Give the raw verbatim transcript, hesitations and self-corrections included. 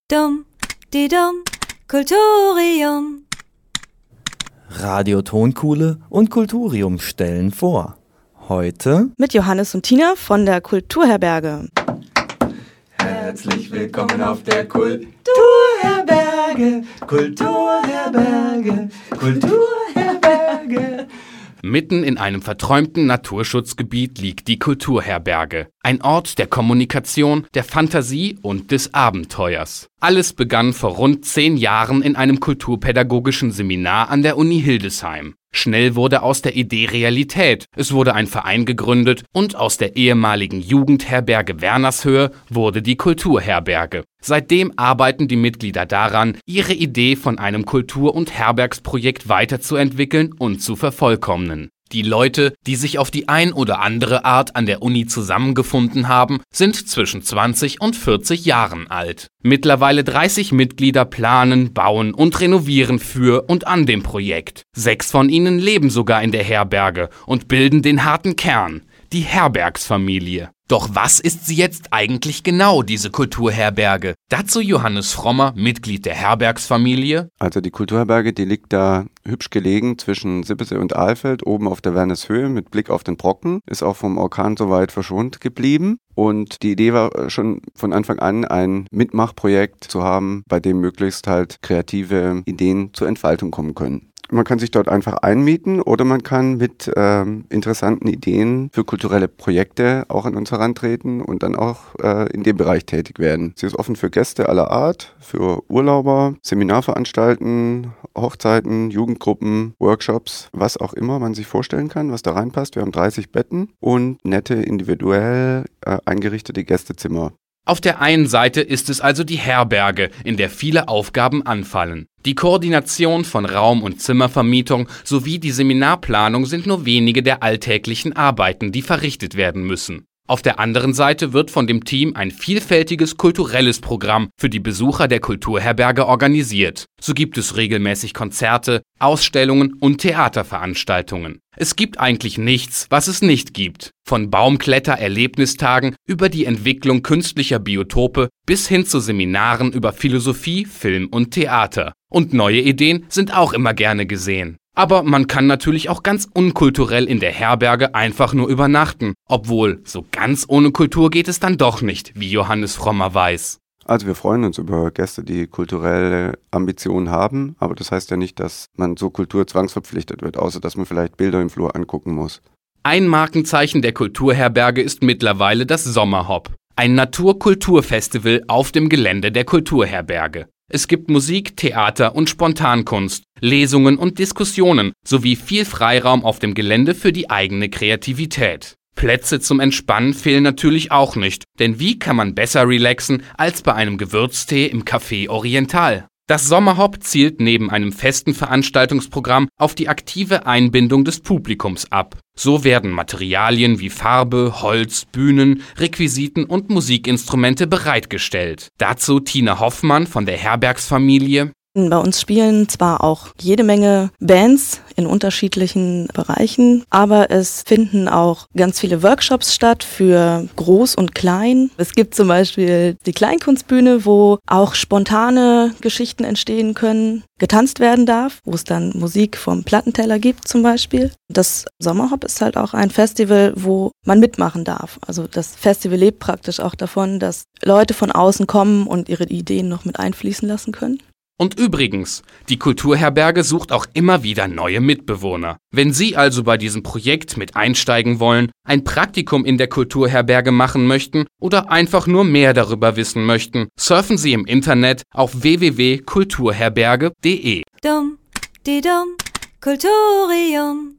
Dum, di dum, Kulturium. Radio Tonkuhle und Kulturium stellen vor. Heute mit Johannes und Tina von der Kulturherberge. Herzlich willkommen auf der Kulturherberge, Kulturherberge, Kulturherberge. Mitten in einem verträumten Naturschutzgebiet liegt die Kulturherberge. Ein Ort der Kommunikation, der Fantasie und des Abenteuers. Alles begann vor rund zehn Jahren in einem kulturpädagogischen Seminar an der Uni Hildesheim. Schnell wurde aus der Idee Realität. Es wurde ein Verein gegründet und aus der ehemaligen Jugendherberge Wernershöhe wurde die Kulturherberge. Seitdem arbeiten die Mitglieder daran, ihre Idee von einem Kultur- und Herbergsprojekt weiterzuentwickeln und zu vervollkommnen. Die Leute, die sich auf die ein oder andere Art an der Uni zusammengefunden haben, sind zwischen zwanzig und vierzig Jahren alt. Mittlerweile dreißig Mitglieder planen, bauen und renovieren für und an dem Projekt. Sechs von ihnen leben sogar in der Herberge und bilden den harten Kern, die Herbergsfamilie. Doch was ist sie jetzt eigentlich genau, diese Kulturherberge? Dazu Johannes Frommer, Mitglied der Herbergsfamilie. Also die Kulturherberge, die liegt da hübsch gelegen zwischen Sippesee und Alfeld, oben auf der Wernershöhe mit Blick auf den Brocken, ist auch vom Orkan soweit verschont geblieben. Und die Idee war schon von Anfang an, ein Mitmachprojekt zu haben, bei dem möglichst halt kreative Ideen zur Entfaltung kommen können. Man kann sich dort einfach einmieten oder man kann mit ähm, interessanten Ideen für kulturelle Projekte auch an uns herantreten und dann auch äh, in dem Bereich tätig werden. Sie ist offen für Gäste aller Art, für Urlauber, Seminarveranstalten, Hochzeiten, Jugendgruppen, Workshops, was auch immer man sich vorstellen kann, was da reinpasst. Wir haben dreißig Betten und nette, individuell äh, eingerichtete Gästezimmer. Auf der einen Seite ist es also die Herberge, in der viele Aufgaben anfallen. Die Koordination von Raum- und Zimmervermietung sowie die Seminarplanung sind nur wenige der alltäglichen Arbeiten, die verrichtet werden müssen. Auf der anderen Seite wird von dem Team ein vielfältiges kulturelles Programm für die Besucher der Kulturherberge organisiert. So gibt es regelmäßig Konzerte, Ausstellungen und Theaterveranstaltungen. Es gibt eigentlich nichts, was es nicht gibt. Von Baumkletter-Erlebnistagen über die Entwicklung künstlicher Biotope bis hin zu Seminaren über Philosophie, Film und Theater. Und neue Ideen sind auch immer gerne gesehen. Aber man kann natürlich auch ganz unkulturell in der Herberge einfach nur übernachten. Obwohl, so ganz ohne Kultur geht es dann doch nicht, wie Johannes Frommer weiß. Also wir freuen uns über Gäste, die kulturelle Ambitionen haben, aber das heißt ja nicht, dass man so kulturzwangsverpflichtet wird, außer dass man vielleicht Bilder im Flur angucken muss. Ein Markenzeichen der Kulturherberge ist mittlerweile das Sommerhop, ein Naturkulturfestival auf dem Gelände der Kulturherberge. Es gibt Musik, Theater und Spontankunst, Lesungen und Diskussionen sowie viel Freiraum auf dem Gelände für die eigene Kreativität. Plätze zum Entspannen fehlen natürlich auch nicht, denn wie kann man besser relaxen als bei einem Gewürztee im Café Oriental? Das Sommerhop zielt neben einem festen Veranstaltungsprogramm auf die aktive Einbindung des Publikums ab. So werden Materialien wie Farbe, Holz, Bühnen, Requisiten und Musikinstrumente bereitgestellt. Dazu Tina Hoffmann von der Herbergsfamilie. Bei uns spielen zwar auch jede Menge Bands in unterschiedlichen Bereichen, aber es finden auch ganz viele Workshops statt für Groß und Klein. Es gibt zum Beispiel die Kleinkunstbühne, wo auch spontane Geschichten entstehen können, getanzt werden darf, wo es dann Musik vom Plattenteller gibt zum Beispiel. Das Sommerhop ist halt auch ein Festival, wo man mitmachen darf. Also das Festival lebt praktisch auch davon, dass Leute von außen kommen und ihre Ideen noch mit einfließen lassen können. Und übrigens, die Kulturherberge sucht auch immer wieder neue Mitbewohner. Wenn Sie also bei diesem Projekt mit einsteigen wollen, ein Praktikum in der Kulturherberge machen möchten oder einfach nur mehr darüber wissen möchten, surfen Sie im Internet auf w w w punkt kulturherberge punkt de. Dum, di dum, Kulturium.